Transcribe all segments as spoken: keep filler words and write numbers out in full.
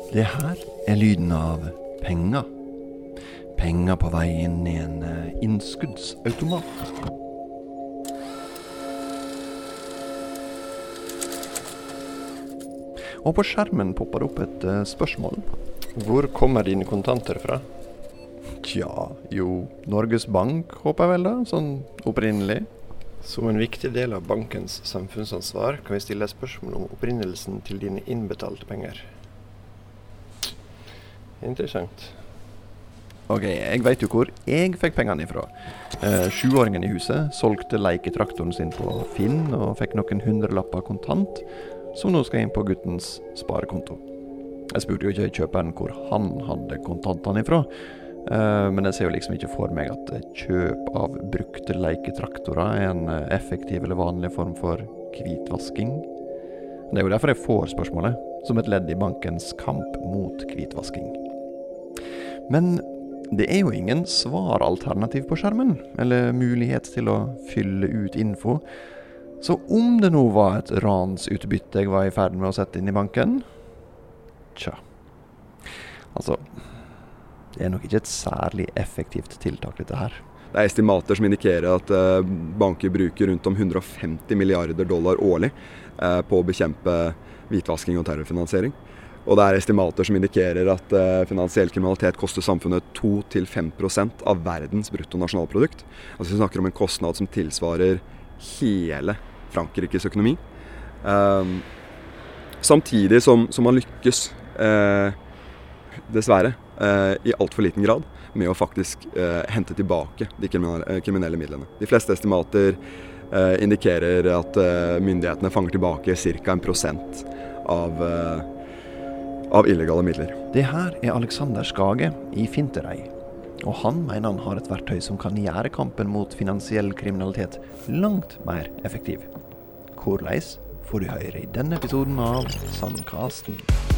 Det her er lyden av penger. Penger på vei inn i en innskuddsautomat. Og på skjermen popper det opp et spørsmål. Hvor kommer dine kontanter fra? Tja, jo, Norges Bank håper jeg vel da, sånn opprinnelig. Som en viktig del av bankens samfunnsansvar kan vi stille et spørsmål om opprinnelsen til dine innbetalte penger. Interessant. Ok, jeg vet jo hvor jeg fikk pengene ifra. Eh, sjuåringen i huset solgte leketraktoren sin på Finn og fikk noen hundrelapper kontant, som nå skal inn på guttens sparekonto. Jeg spurte jo ikke kjøperen hvor han hadde kontantene ifra, eh, men jeg ser jo liksom ikke for meg at kjøp av brukte leketraktorer er en effektiv eller vanlig form for hvitvasking. Det er jo derfor jeg får spørsmålet, som et ledd i bankens kamp mot hvitvasking. Men det er jo ingen svaralternativ på skjermen, eller mulighet til å fylle ut info. Så om det nå var et ransutbytte jeg var i ferd med å sette inn i banken, tja, altså, det er nok ikke et særlig effektivt tiltak dette her. Det er estimater som indikerer at eh, banker bruker rundt om hundre og femti milliarder dollar årlig eh, på å bekjempe hvitvasking og terrorfinansiering. Og det er estimater som indikerer at eh, finansiell kriminalitet koster samfunnet to til fem prosent av verdens bruttonasjonalprodukt. Altså vi snakker om en kostnad som tilsvarer hele Frankrikes økonomi. Um, samtidig som, som man lykkes, eh, dessverre, eh, i alt for liten grad med å faktisk eh, hente tilbake de kriminelle, kriminelle midlene. De fleste estimater eh, indikerer at eh, myndighetene fanger tilbake ca. en prosent av eh, av illegale midler. Det her er Alexander Skage i Finterøy, og han mener han har et verktøy som kan gjøre kampen mot finansiell kriminalitet langt mer effektiv. Hvordan får du høre i denne episoden av Sandkasten.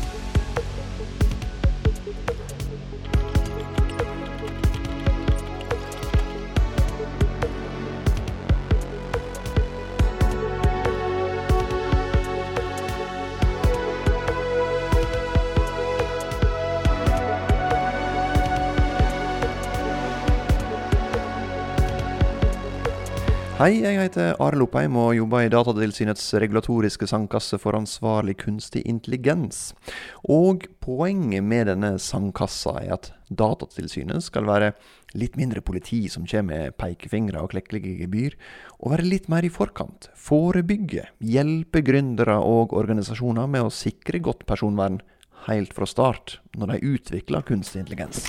Hei, jeg heter Arild Oppheim og jobber i Datatilsynets regulatoriske sandkasse for ansvarlig kunstig intelligens. Og poenget med denne sandkassa er at Datatilsynet skal være litt mindre politi som kommer med pekefingre og klekkelige gebyr, og være litt mer i forkant, forebygge, hjelpe gründere og organisasjoner med å sikre godt personvern helt fra start når de utvikler kunstig intelligens.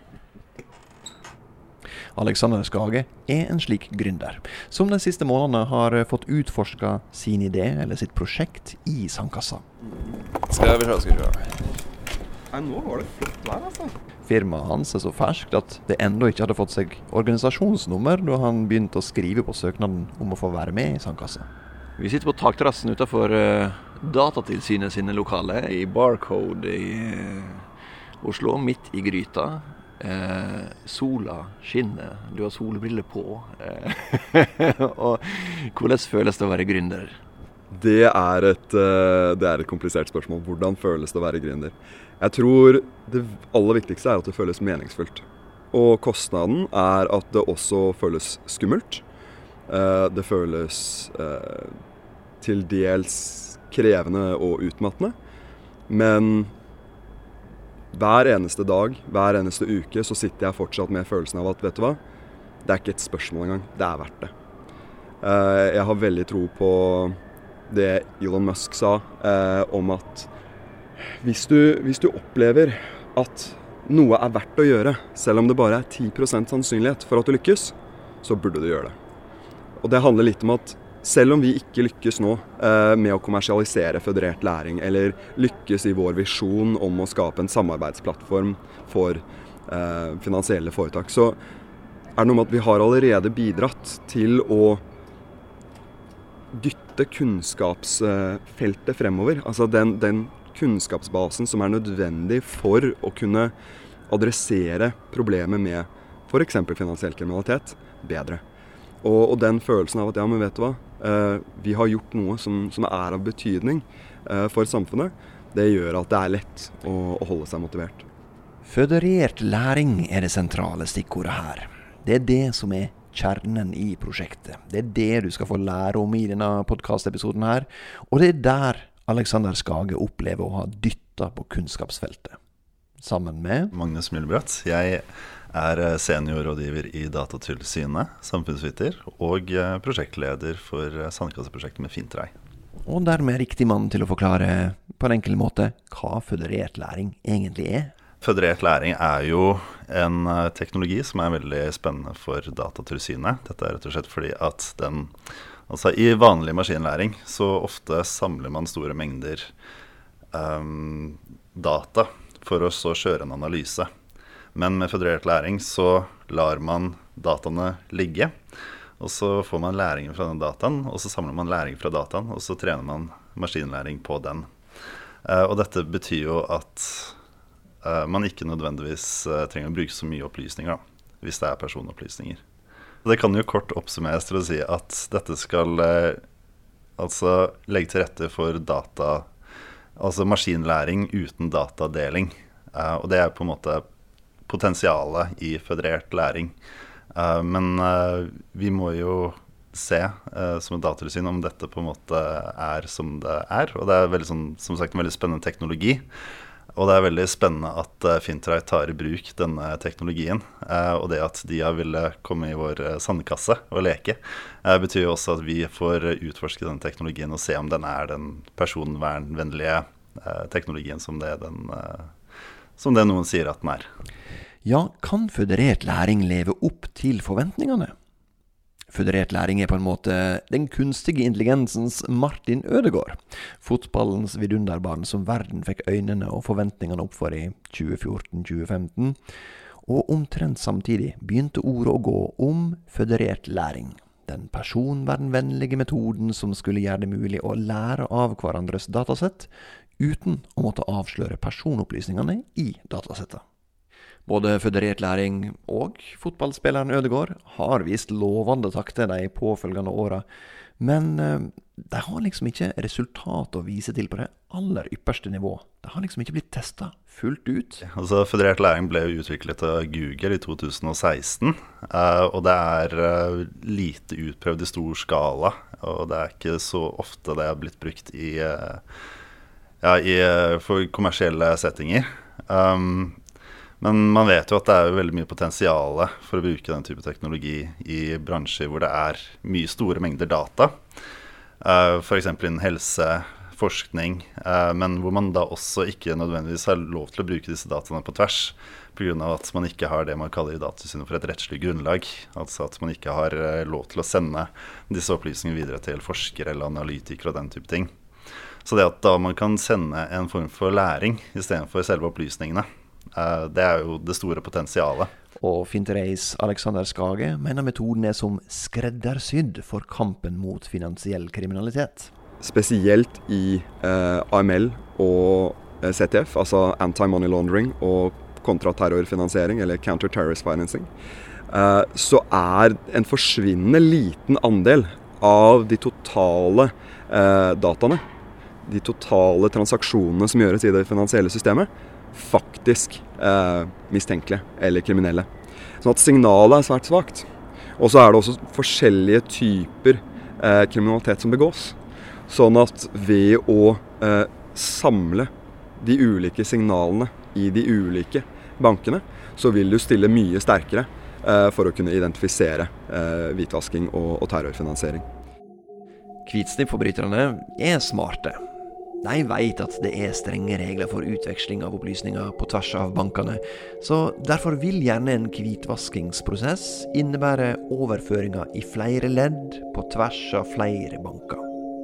Alexander Skage er en slik gründer, som de siste månedene har fått utforsket sin idé eller sitt prosjekt i sandkassa. Skal vi se, skal vi se. Nei, nå var det flott vær, altså. Firmaet hans er så ferskt at det enda ikke hadde fått seg organisasjonsnummer da han begynte å skrive på søknaden om å få være med i sandkassa. Vi sitter på takterrassen utenfor uh, Datatilsynet sine lokale i Barcode i uh, Oslo, midt i gryta. Eh, sola skinner, du har solbriller på, eh, og hvordan føles det å være gründer? Det er, et, det er et komplisert spørsmål. Hvordan føles det å være gründer? Jeg tror det aller viktigste er at det føles meningsfullt. Og kostnaden er at det også føles skummelt. Eh, det føles eh, til dels krevende og utmattende, men hver eneste dag, hver eneste uke, så sitter jeg fortsatt med følelsen av at, vet du hva, det er ikke et spørsmål engang, det er verdt det. Jeg har veldig tro på det Elon Musk sa, om at hvis du, hvis du opplever at noe er verdt å gjøre, selv om det bare er ti prosent sannsynlighet for at du lykkes, så burde du gjøre det. Og det handler litt om at selv om vi ikke lykkes nå eh, med å kommersialisere føderert læring, eller lykkes i vår visjon om å skape en samarbeidsplattform for eh, finansielle foretak, så er det noe med at vi har allerede bidratt til å dytte kunnskapsfeltet fremover. Altså den, den kunnskapsbasen som er nødvendig for å kunne adressere problemet med for eksempel finansiell kriminalitet bedre. Og, og den følelsen av at, ja, men vet du hva, eh, vi har gjort noe som, som er av betydning eh, for samfunnet, Det gjør at det er lett å, å holde seg motivert. Føderert læring er det sentrale stikkordet her. Det er det som er kjernen i prosjektet. Det er det du skal få lære om i denne podcast-episoden her. Og det er der Alexander Skage opplever å ha dyttet på kunnskapsfeltet. Sammen med Magnus Myllebratt. Jeg er seniorrådgiver i Datatilsynet, samfunnsviter, og prosjektleder for Sandkasseprosjektet med Fintrei. Og dermed riktig mann til å forklare på en enkel måte hva føderert læring egentlig er. Føderert læring er jo en teknologi som er veldig spennende for Datatilsynet. Dette er rett og slett fordi at den, altså i vanlig maskinlæring, så ofte samler man store mengder um, data for å så kjøre en analyse. Men med føderert læring så lar man dataene ligge, og så får man læringen fra den dataen, og så samler man læring fra dataen, og så trener man maskinlæring på den. Uh, og dette betyr jo at Uh, man ikke nødvendigvis uh, trenger å bruke så mye opplysninger da, hvis det er personopplysninger. Det kan jo kort oppsummeres til å si at dette skal uh, altså legge til rette for data, altså maskinlæring uten datadeling. Uh, og det er på en måte potensialet i føderert læring. Uh, men uh, vi må jo se uh, som et datatilsyn om dette på en måte er som det er. Og det er veldig, sånn, som sagt, en veldig spennende teknologi. Og det er veldig spennende at uh, Fintrei tar i bruk denne teknologien, uh, og det at de har ville komme i vår uh, sandkasse og leke, uh, betyr jo også at vi får utforske denne teknologien og se om den er den personvernvennlige uh, teknologien som det, den, uh, som det noen sier at den er. Ja, kan føderert læring leve opp til forventningene? Føderert læring er på en måte den kunstige intelligensens Martin Ødegaard. Fotballens vidunderbarn som verden fikk øynene og forventningene opp for i tjue fjorten til tjue femten. Og omtrent samtidig begynte ordet å gå om føderert læring. Den personvernvennlige metoden som skulle gjøre det mulig å lære av hverandres datasett, uten å måtte avsløre personopplysningene i datasettet. Både føderert læring og fotballspilleren Ødegaard har vist lovende takter de påfølgende åra, men eh, de har liksom ikke resultat å vise til på det aller ypperste nivå. De har liksom ikke blitt testet fullt ut. Altså, føderert læring ble jo utviklet av Google i to tusen og seksten, uh, og det er uh, lite utprøvd i stor skala, og det er ikke så ofte det har blitt brukt i, uh, ja, i, uh, for kommersielle settinger. Um, Men man vet jo at det er veldig mye potensial for å bruke den type teknologi i bransjer hvor det er mye store mengder data. For eksempel innen helse, forskning, men hvor man da også ikke nødvendigvis har lov til å bruke disse dataene på tvers, på grunn av at man ikke har det man kaller i Datatilsynet for et rettslig grunnlag. Altså at man ikke har lov til å sende disse opplysningene videre til forskere eller analytikere og den type ting. Så det at da man kan sende en form for læring i stedet for selve opplysningene, det er jo det store potensialet. Og Fintrays Alexander Skage mener metoden er som skreddersydd for kampen mot finansiell kriminalitet. Spesielt i eh, A M L og eh, C T F, altså anti-money laundering og kontraterrorfinansiering, eller counter-terrorist financing, eh, så er en forsvinnende liten andel av de totale eh, dataene, de totale transaksjonene som gjøres i det finansielle systemet, faktisk eh, mistenkelige eller kriminelle. Sånn at signalet er svært svagt. Og så er det også forskjellige typer eh, kriminalitet som begås. Sånn at ved å eh, samle de ulike signalene i de ulike bankene, så vil du stille mye sterkere eh, for å kunne identifisere eh, hvitvasking og, og terrorfinansiering. Hvitsnippforbryterne er smarte. De vet at det er strenge regler for utveksling av opplysninger på tvers av bankene, så derfor vil gjerne en hvitvaskingsprosess innebære overføringer i flere ledd på tvers av flere banker.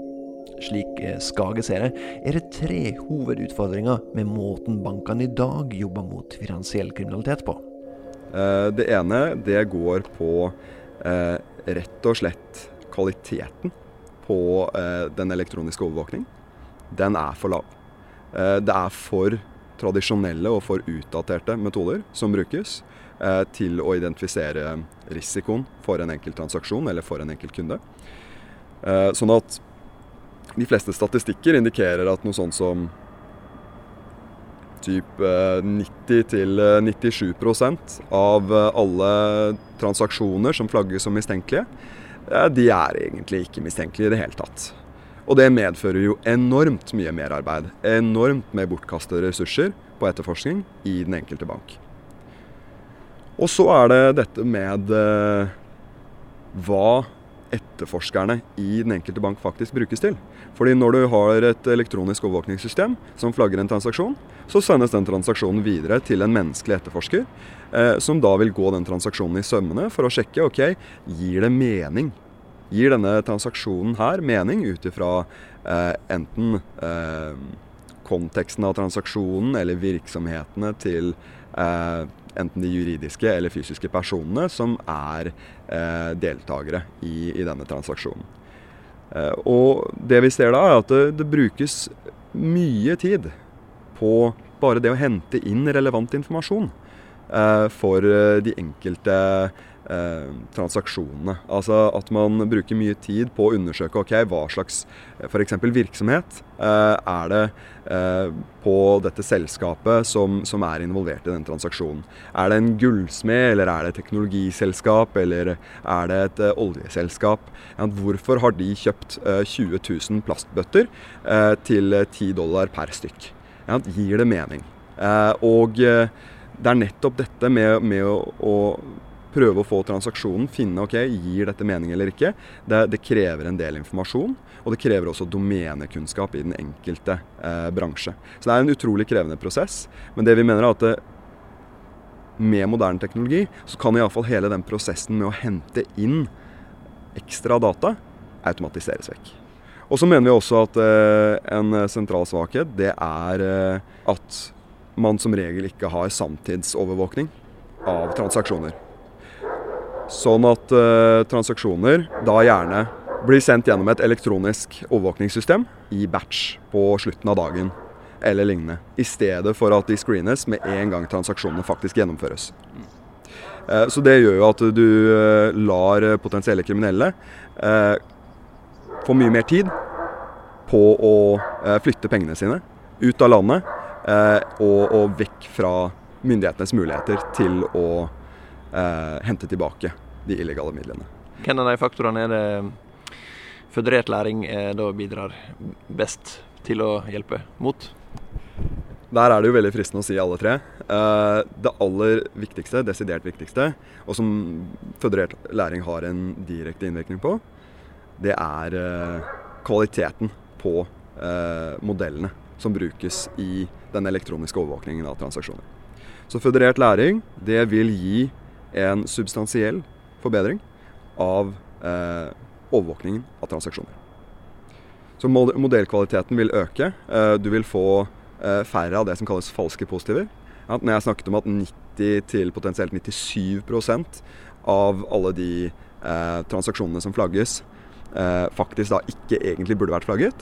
Slik Skage ser det, er det tre hovedutfordringer med måten bankene i dag jobber mot finansiell kriminalitet på. Det ene, det går på eh, rett og slett kvaliteten på eh, den elektroniske overvåkning. Den er for lav. Det er for tradisjonelle og for utdaterte metoder som brukes til å identifisere risikoen for en enkelt transaksjon eller for en enkelt kunde. Sånn at de fleste statistikker indikerer at noe sånt som typ nitti til nittisju prosent av alle transaksjoner som flagges som mistenkelige, de er egentlig ikke mistenkelige i det hele tatt. Og det medfører jo enormt mye merarbeid, enormt med bortkastede ressurser på etterforskning i den enkelte bank. Og så er det dette med eh, hva etterforskerne i den enkelte bank faktisk brukes til. Fordi når du har et elektronisk overvåkningssystem som flagger en transaksjon, så sendes den transaksjonen videre til en menneskelig etterforsker, eh, som da vil gå den transaksjonen i sømmene for å sjekke, ok, gir det mening? Gir denne transaksjonen her mening ut ifra eh, enten eh, konteksten av transaksjonen eller virksomhetene til eh, enten de juridiske eller fysiske personene som er eh, deltakere i, i denne transaksjonen. Eh, og det vi ser da er at det, det brukes mye tid på bare det å hente inn relevant informasjon eh, for de enkelte eh, transaksjonene. Altså at man bruker mye tid på å undersøke ok, hva slags for eksempel virksomhet eh, er det eh, på dette selskapet som, som er involvert i den transaksjonen. Er det en gullsmed, eller er det et teknologiselskap, eller er det et uh, oljeselskap? Ja, hvorfor har de kjøpt uh, tjue tusen plastbøtter uh, til ti dollar per stykk? Ja, gir det mening? Uh, og uh, det er nettopp dette med, med å, å prøve å få transaksjonen, finne ok, gir dette mening eller ikke. Det, det krever en del informasjon, og det krever også domenekunnskap i den enkelte eh, bransje. Så det er en utrolig krevende prosess, men det vi mener er at det, med moderne teknologi, så kan i alle fall hele den prosessen med å hente inn ekstra data automatiseres vekk. Og så mener vi også at eh, en sentral svakhet, det er eh, at man som regel ikke har samtidsovervåkning av transaksjoner. Sånn at uh, transaksjoner da gjerne blir sendt gjennom et elektronisk overvåkningssystem i batch på slutten av dagen eller lignende, i stedet for at de screenes med en gang transaksjonene faktisk gjennomføres. Uh, så det gjør jo at du uh, lar potensielle kriminelle uh, få mye mer tid på å uh, flytte pengene sine ut av landet uh, og, og vekk fra myndighetenes muligheter til å Uh, hente tilbake de illegale midlene. Hvem av de faktorene er det føderert læring eh, da bidrar best til å hjelpe mot? Der er det jo veldig fristende å si alle tre. Uh, det aller viktigste, desidert viktigste, og som føderert læring har en direkte innvirkning på, det er uh, kvaliteten på uh, modellene som brukes i den elektroniske overvåkningen av transaksjoner. Så føderert læring, det vil gi en substansiell forbedring av eh, overvåkningen av transaksjoner. Så modellkvaliteten vil øke. Eh, du vil få eh, færre av det som kalles falske positiver. Ja, når jeg snakket om at nitti til potensielt nittisju prosent av alle de eh, transaksjonene som flagges, eh, faktisk da ikke egentlig burde vært flagget,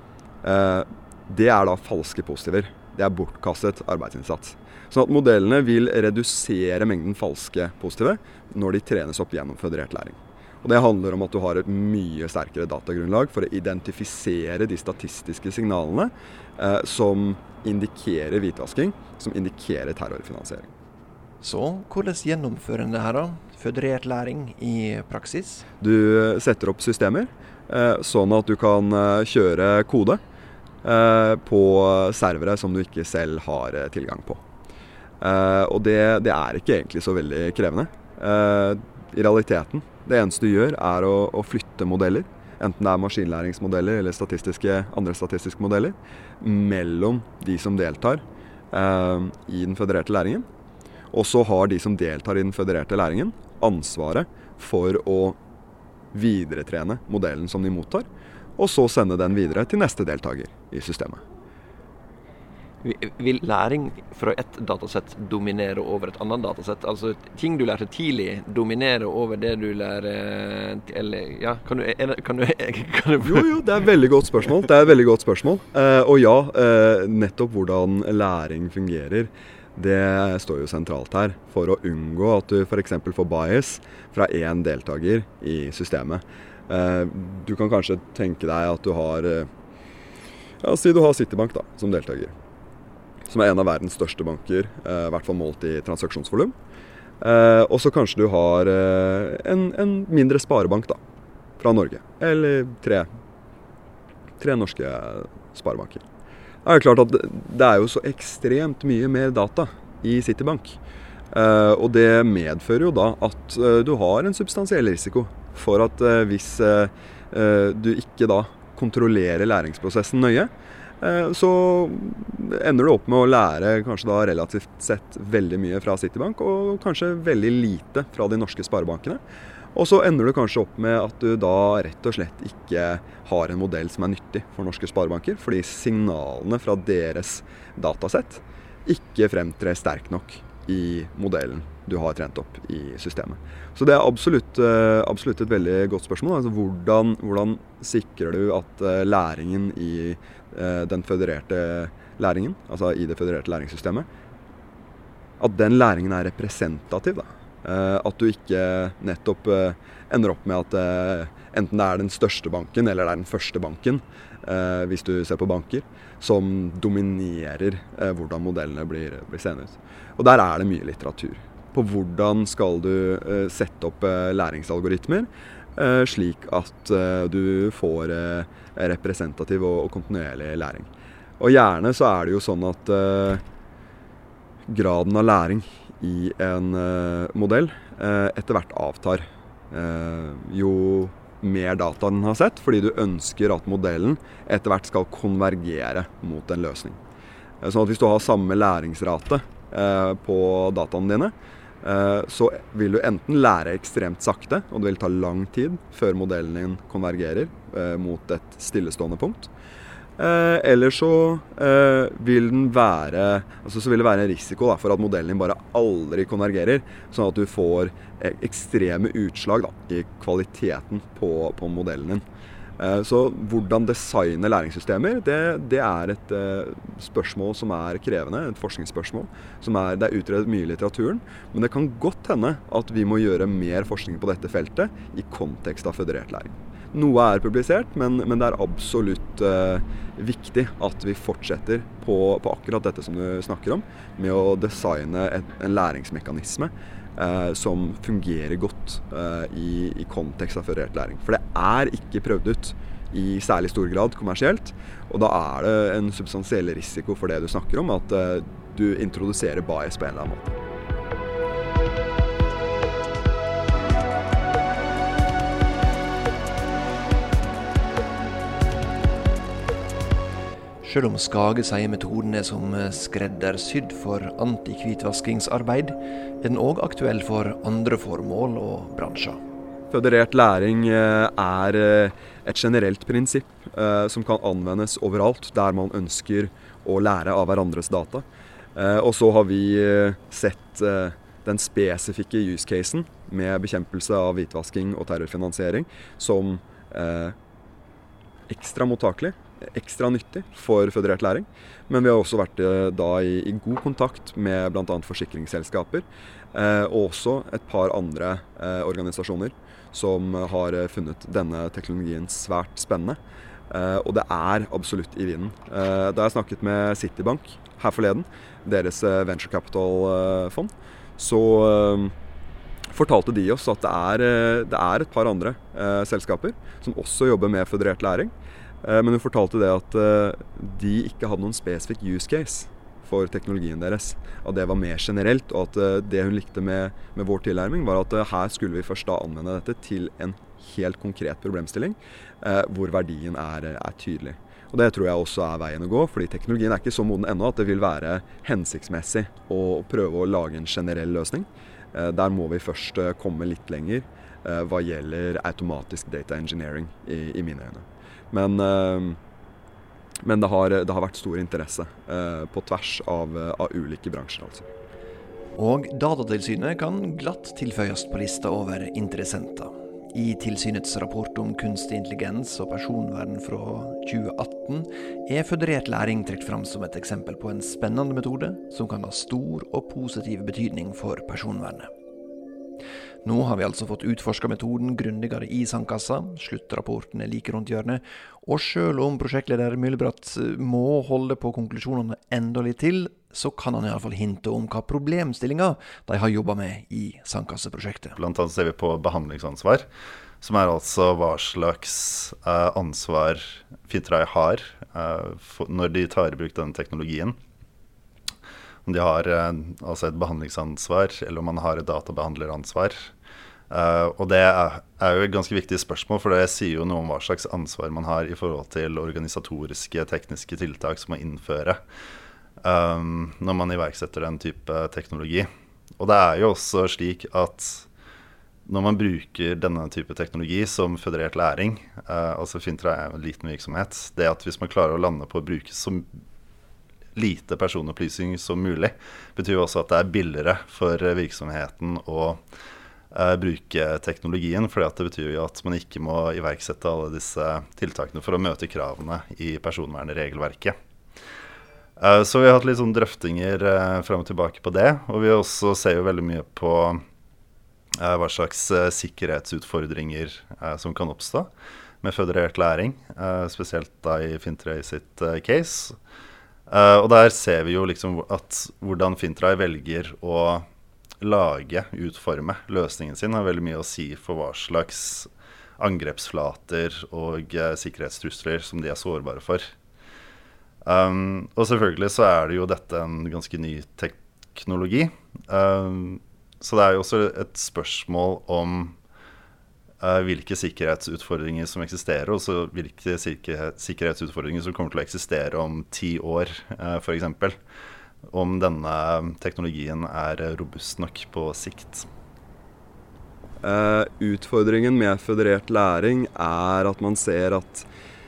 eh, det er da falske positiver. Det er bortkastet arbeidsinnsats. Sånn at modellene vil redusere mengden falske positive når de trenes opp gjennom føderert læring. Og det handler om at du har et mye sterkere datagrunnlag for å identifisere de statistiske signalene eh, som indikerer hvitvasking, som indikerer terrorfinansiering. Så hvordan gjennomfører en det her da? Føderert læring i praksis? Du setter opp systemer eh, sånn at du kan eh, kjøre kode eh, på servere som du ikke selv har eh, tilgang på. Uh, og det, det er ikke egentlig så veldig krevende. Uh, I realiteten, det eneste du gjør er å, å flytte modeller, enten det er maskinlæringsmodeller eller statistiske, andre statistiske modeller, mellom de som deltar uh, i den fødererte læringen. Og så har de som deltar i den fødererte læringen ansvaret for å videretrene modellen som de mottar, og så sende den videre til neste deltaker i systemet. Vil læring fra et datasett dominere over et annet datasett? Altså ting du lærte tidlig dominere over det du lærer eller, ja, kan du, kan du, kan du Jo, jo, det er et veldig godt spørsmål. Det er et veldig godt spørsmål. Uh, og ja, uh, nettopp hvordan læring fungerer, det står jo sentralt her for å unngå at du for eksempel får bias fra en deltaker i systemet. Uh, du kan kanskje tenke deg at du har, uh, ja, si du har Citibank da, som deltaker. som er en av verdens største banker, eh, i hvert fall målt i transaksjonsvolum. Eh, og så kanskje du har eh, en, en mindre sparebank da, fra Norge, eller tre, tre norske sparebanker. Det er klart at det er jo så ekstremt mye mer data i Citibank, eh, og det medfører jo da at eh, du har en substansiell risiko for at eh, hvis eh, du ikke da kontrollerer læringsprosessen nøye, så ender du opp med å lære kanskje da relativt sett veldig mye fra Citibank, og kanskje veldig lite fra de norske sparebankene. Og så ender du kanskje opp med at du da rett og slett ikke har en modell som er nyttig for norske sparebanker, fordi signalene fra deres datasett ikke fremtrer sterk nok i modellen du har trent opp i systemet. Så det er absolutt, absolutt et veldig godt spørsmål. Altså hvordan, hvordan sikrer du at læringen i den fødererte læringen, altså i det fødererte læringssystemet, at den læringen er representativ da. At du ikke nettopp ender opp med at enten det er den største banken eller det er den første banken, hvis du ser på banker, som dominerer hvordan modellene blir, blir seende ut. Og der er det mye litteratur på hvordan skal du sette opp læringsalgoritmer, slik at du får representativ og kontinuerlig læring. Og gjerne så er det jo sånn at graden av læring i en modell etter hvert avtar. Jo mer data den har sett, fordi du ønsker at modellen etter hvert skal konvergere mot en løsning. Sånn at hvis du har samme læringsrate på dataene dine, så vil du enten lære ekstremt sakte, og det vil ta lang tid før modellen din konvergerer mot et stillestående punkt. Eller så vil den være, altså så vil det være en risiko da, for at modellen din bare aldri konvergerer, sånn at du får ekstreme utslag da, i kvaliteten på, på modellen din. Så hvordan designe læringssystemer, det, det er et uh, spørsmål som er krevende, et forskningsspørsmål, som er, det er utredet mye i litteraturen, men det kan godt hende at vi må gjøre mer forskning på dette feltet i kontekst av føderert læring. Noe er publisert, men, men det er absolutt uh, viktig at vi fortsetter på, på akkurat dette som du snakker om, med å designe et, en læringsmekanisme Uh, som fungerer godt uh, i, i kontekst av føderert læring. For det er ikke prøvd ut i særlig stor grad kommersielt, og da er det en substansiell risiko for det du snakker om, at uh, du introduserer bias på en eller annen måte. Selv om Skage sier metoden er som skreddersydd for anti-hvitvaskingsarbeid, er den også aktuell for andre formål og bransjer. Føderert læring er et generelt prinsipp som kan anvendes overalt der man ønsker å lære av hverandres data. Og så har vi sett den spesifikke use casen med bekjempelse av hvitvasking og terrorfinansiering som ekstra mottakelig, ekstra nyttig for føderert læring. Men vi har også vært da i, i god kontakt med blant annet forsikringsselskaper, eh, og også et par andre eh, organisasjoner som har funnet denne teknologien svært spennende. Eh, og det er absolutt i vinden. Eh, da jeg snakket med Citibank her forleden, deres eh, venture capital-fond, så eh, fortalte de oss at det er, det er et par andre eh, selskaper som også jobber med føderert læring. Men hun fortalte det at de ikke hadde noen spesifikk use case for teknologien deres. At det var mer generelt, og at det hun likte med, med vår tilnærming var at her skulle vi først da anvende dette til en helt konkret problemstilling, hvor verdien er, er tydelig. Og det tror jeg også er veien å gå, fordi teknologien er ikke så moden ennå at det vil være hensiktsmessig å prøve å lage en generell løsning. Der må vi først komme litt lenger hva gjelder automatisk data engineering i, i mine øyne. Men, men det, har, det har vært stor interesse på tvers av, av ulike bransjer. Altså. Og Datatilsynet kan glatt tilføyes på lista over interessenter. I tilsynets rapport om kunstig intelligens og personvern fra tjue atten er føderert læring trukket fram som et eksempel på en spennende metode som kan ha stor og positiv betydning for personvernet. Nå har vi altså fått utforsket metoden grundigere i sandkassa, sluttrapporten er like rundt hjørnet, og selv om prosjektleder Myllebratt må holde på konklusjonene enda litt til, så kan han i alle fall hinte om hva problemstillinger de har jobbet med i sandkasseprosjektet. Blant annet ser vi på behandlingsansvar, som er altså hva slags eh, ansvar Fintrei har eh, for, når de tar i bruk denne teknologien. Om de har eh, altså et behandlingsansvar, eller om man har et databehandleransvar. Uh, og det er, er jo et ganske viktig spørsmål, for det sier jo noe om hva slags ansvar man har i forhold til organisatoriske, tekniske tiltak som man innfører um, når man iverksetter den type teknologi. Og det er jo også slik at når man bruker denne type teknologi som føderert læring, uh, altså Fintrei er en liten virksomhet, det at hvis man klarer å lande på å bruke så lite personopplysning som mulig, betyr jo også at det er billigere for virksomheten å Uh, bruke teknologien, for det betyr jo at man ikke må iverksette alle disse tiltakene for å møte kravene i personvernregelverket. Uh, så vi har hatt litt sånn drøftinger uh, frem og tilbake på det, og vi også ser jo veldig mye på uh, hva slags uh, sikkerhetsutfordringer uh, som kan oppstå med føderert læring, uh, spesielt da i Fintrei sitt uh, case. Uh, og der ser vi jo liksom at hvordan Fintrei velger å lage, utforme løsningen sin har veldig mye å si for hva slags angrepsflater og uh, sikkerhetstrusler som de er sårbare for. Um, og selvfølgelig så er det jo dette en ganske ny teknologi. Um, så det er jo også et spørsmål om uh, hvilke sikkerhetsutfordringer som eksisterer, og så hvilke sikkerhet, sikkerhetsutfordringer som kommer til å eksistere om ti år, uh, for eksempel. Om denne teknologien er robust nok på sikt. Uh, utfordringen med føderert læring er at man ser at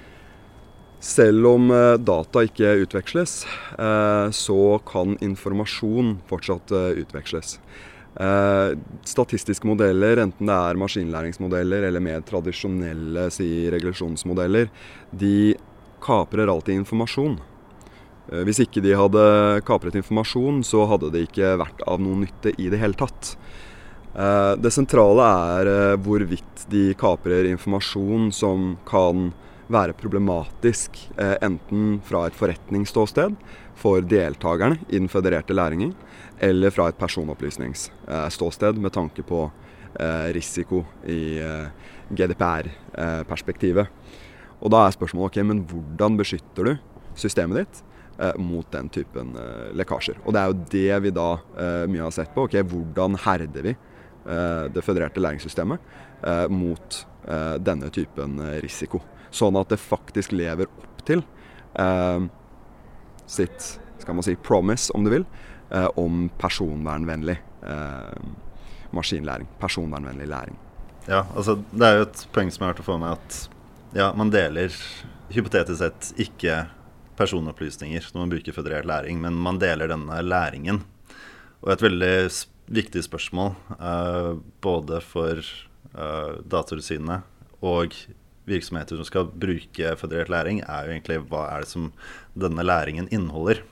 selv om uh, data ikke utveksles, uh, så kan informasjon fortsatt uh, utveksles. Uh, statistiske modeller, enten det er maskinlæringsmodeller eller mer tradisjonelle si, regresjonsmodeller, de kaprer alltid informasjon. Hvis ikke de hadde kapret informasjon, så hadde det ikke vært av noen nytte i det hele tatt. Det sentrale er hvorvidt de kaprer informasjon som kan være problematisk, enten fra et forretningsståsted for deltakerne i den fødererte læringen, eller fra et personopplysningsståsted med tanke på risiko i G D P R-perspektivet. Og da er spørsmålet, ok, men hvordan beskytter du systemet ditt mot den typen uh, lekkasjer. Og det er jo det vi da uh, mye har sett på. Ok, hvordan herder vi uh, det fødererte læringssystemet uh, mot uh, denne typen uh, risiko. Sånn at det faktisk lever opp til uh, sitt, skal man si, promise, om du vil, uh, om personvernvennlig uh, maskinlæring, personvernvennlig læring. Ja, altså det er jo et poeng som jeg har vært å få med at ja, man deler hypotetisk sett ikke personopplysninger når man bruker føderert læring, men man deler denne læringen. Og et veldig viktig spørsmål, uh, både for uh, Datatilsynet og virksomheter som skal bruke føderert læring, er jo egentlig hva er det som denne læringen inneholder.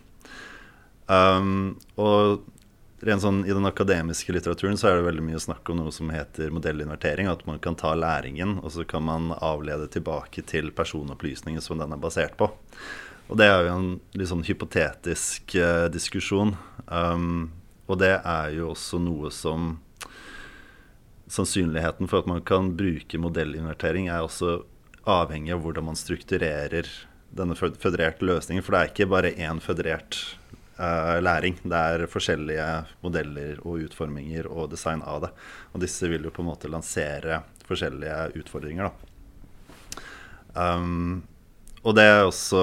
Um, og rent sånn, i den akademiske litteraturen så er det veldig mye snakk om noe som heter modellinvertering, at man kan ta læringen, og så kan man avlede tilbake til personopplysninger som den er basert på. Og det er jo en litt sånn hypotetisk uh, diskusjon, um, og det er jo også noe som sannsynligheten for at man kan bruke modellinvertering er også avhengig av hvordan man strukturerer denne fødererte løsningen, for det er ikke bare en føderert uh, læring, det er forskjellige modeller og utforminger og design av det, og disse vil jo på en måte lansere forskjellige utfordringer da. Um, og det er også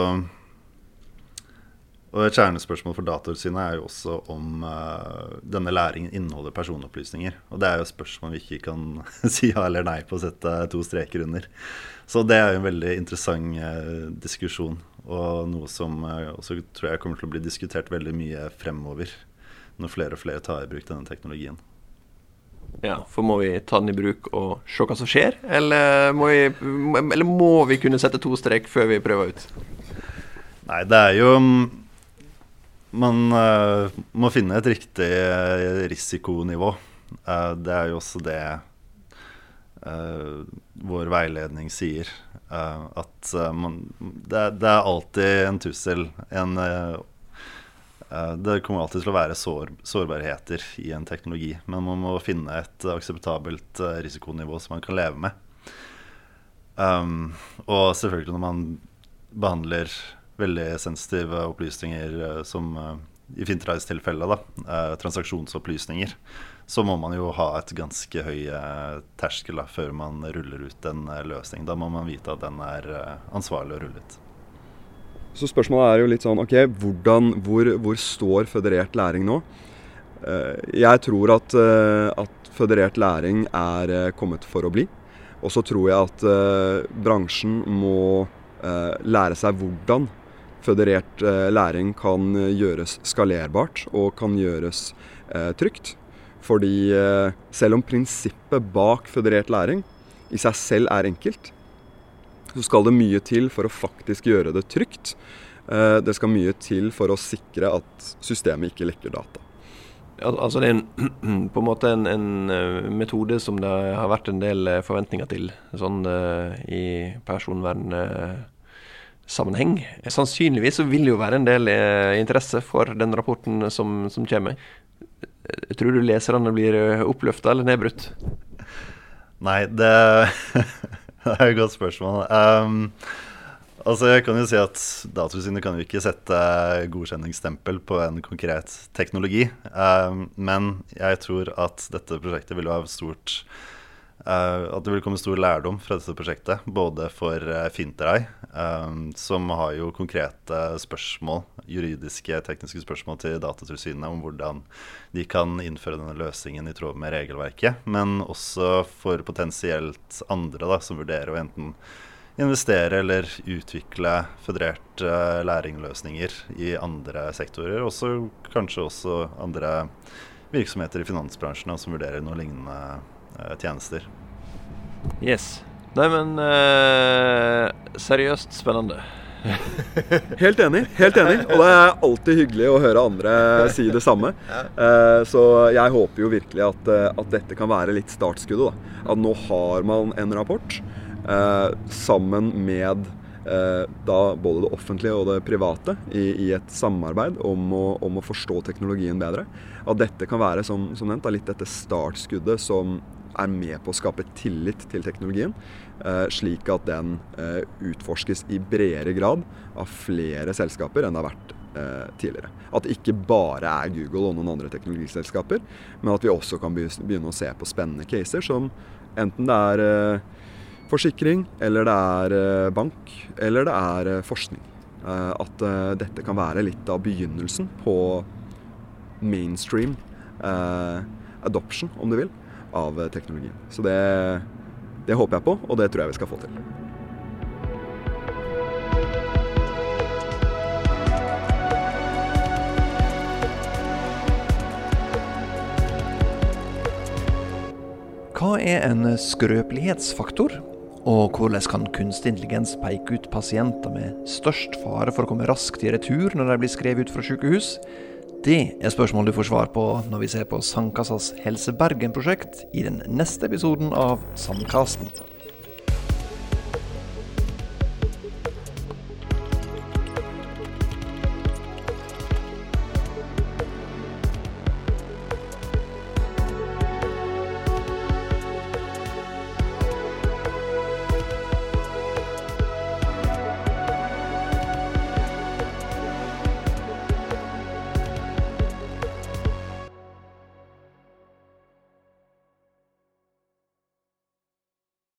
Og et kjernespørsmål for Datatilsynet er jo også om uh, denne læringen inneholder personopplysninger. Og det er jo et spørsmål vi ikke kan si ja eller nei på å sette to streker under. Så det er jo en veldig interessant uh, diskusjon, og noe som uh, også tror jeg kommer til å bli diskutert veldig mye fremover, når flere og flere tar i bruk denne teknologien. Ja, for må vi ta den i bruk og se hva som skjer, eller må vi, eller må vi kunne sette to strek før vi prøver ut? Nei, det er jo... Man uh, må finne et riktig uh, risikonivå Uh, det er jo også det uh, vår veiledning sier. Uh, at uh, man, det, det er alltid en tussel. En, uh, uh, det kommer alltid til å være sår, sårbarheter i en teknologi. Men man må finne et akseptabelt uh, risikonivå som man kan leve med. Um, og selvfølgelig når man behandler veldig sensitive opplysninger uh, som uh, i Finteraids tilfelle da, uh, transaksjonsopplysninger, så må man jo ha et ganske høy uh, terskel da, før man ruller ut en uh, løsning. Da må man vite at den er uh, ansvarlig å rulle ut. Så spørsmålet er jo litt sånn, ok, hvordan, hvor, hvor står føderert læring nå? Uh, jeg tror at, uh, at føderert læring er uh, kommet for å bli. Og så tror jeg at uh, bransjen må uh, lære seg hvordan føderert uh, læring kan uh, gjøres skalerbart og kan gjøres uh, trygt. Fordi uh, selv om prinsippet bak føderert læring i seg selv er enkelt, så skal det mye til for å faktisk gjøre det trygt. Uh, det skal mye til for å sikre at systemet ikke lekker data. Al altså det er en, på en måte en, en metode som det har vært en del forventninger til, sånn uh, i personvernsammenheng. Uh, Sannsynligvis så vil det jo være en del uh, interesse for den rapporten som, som kommer. Jeg tror du leserne blir oppløftet eller nedbrutt? Nei, det, det er et godt spørsmål. Um, Altså jeg kan jo si at Datatilsynet kan jo ikke sette godkjenningsstempel på en konkret teknologi, um, men jeg tror at dette prosjektet vil ha stort, uh, at det vil komme stor lærdom fra dette prosjektet, både for uh, Finterai, um, som har jo konkrete spørsmål, juridiske, tekniske spørsmål til Datatilsynet om hvordan de kan innføre denne løsningen i tråd med regelverket, men også for potensielt andre da, som vurderer å enten investere eller utvikle føderert uh, læringløsninger i andre sektorer, også kanskje også andre virksomheter i finansbransjen som vurderer noen lignende uh, tjenester. Yes. Nei, men uh, seriøst spennende. Helt enig, helt enig. Og det er alltid hyggelig å høre andre si det samme. Uh, så jeg håper jo virkelig at, at dette kan være litt startskuddet da. At nå har man en rapport, Uh, sammen med uh, da både det offentlige og det private i, i et samarbeid om å, om å forstå teknologien bedre. At dette kan være, som, som nevnt, litt dette startskuddet som er med på å skape tillit til teknologien, uh, slik at den uh, utforskes i bredere grad av flere selskaper enn det har vært uh, tidligere. At det ikke bare er Google og noen andre teknologiselskaper, men at vi også kan begynne å se på spennende caser som enten det er uh, forsikring, eller det er bank, eller det er forskning. At dette kan være litt av begynnelsen på mainstream adoption, om du vil, av teknologien. Så det, det håper jeg på, og det tror jeg vi skal få til. Hva er en skrøpelighetsfaktor? Og hvordan kan kunstig intelligens peke ut pasienter med størst fare for å komme raskt i retur når de blir skrevet ut fra sykehus? Det er spørsmål du får svar på når vi ser på Sandkassas Helse Bergen-prosjekt i den neste episoden av Sandkasten.